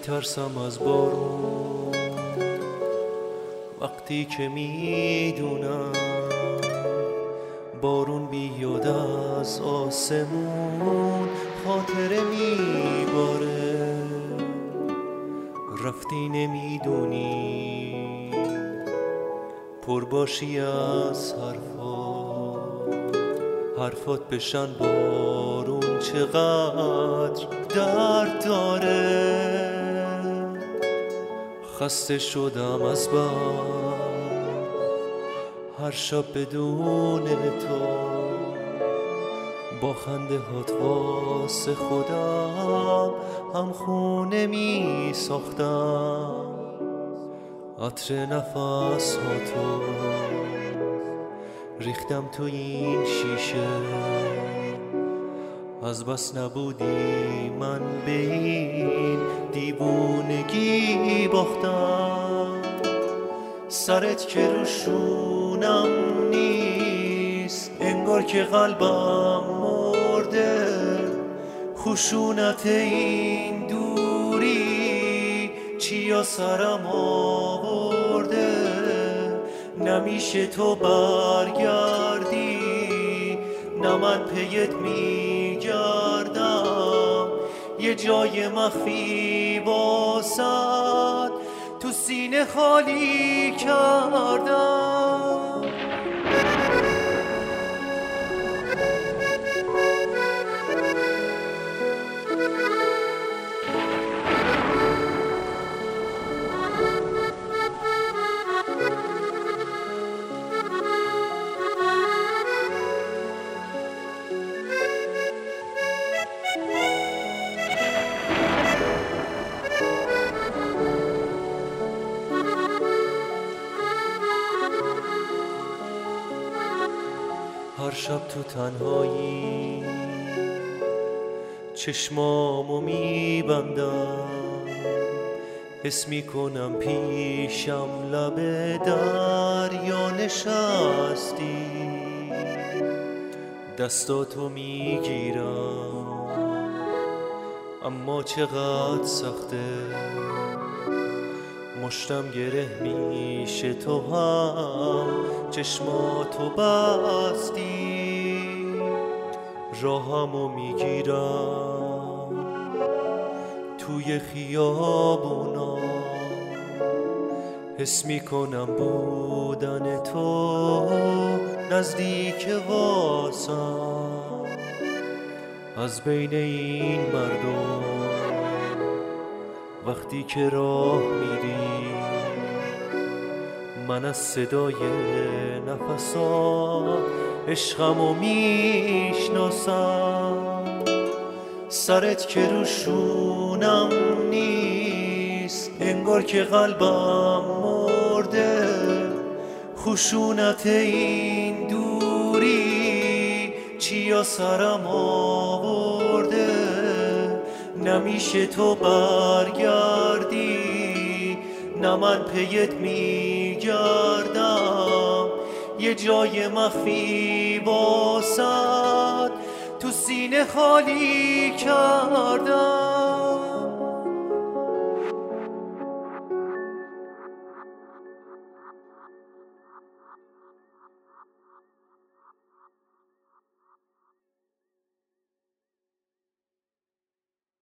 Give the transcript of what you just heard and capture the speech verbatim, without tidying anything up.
میترسم از بارون وقتی که میدونم بارون بیاد از آسمون خاطره میباره. رفتی نمیدونی پر باشی از حرفات، حرفات بشن بارون چقدر درد داره. خسته شدم از بر هر شب بدون تو، با خنده هات واسه خودم هم خونه می ساختم. عطر نفس هاتو ریختم تو این شیشه، از بس نبودی من به این دیوونگی باختم. سرت که رو شونم نیست انگار که قلبم مرده. خشونت این دوری چیا سرم آورده. نمیشه تو برگردی نه من پیت میگردم. یه جای مخفی واسد تو سینه خالی کردم. هر شب تو تنهایی چشمامو میبندم، حس میکنم پیشم لب دریا نشستی. دستاتو میگیرم اما چقدر سخته، مشتم گره میشه تو هم چشماتو بستی. راهمو میگیرم توی خیابونا، حس میکنم بودن تو نزدیک واسم. از بین این مردم وقتی که راه میری من از صدای نفسات عشقمو میشناسم. سرت که رو شونم نیست انگار که قلبم مرده. خشونت این دوری چیا سرم آورده. نمیشه تو برگردی نه من پیت میگردم. یه جای مخفی واسد تو سینه خالی کردم.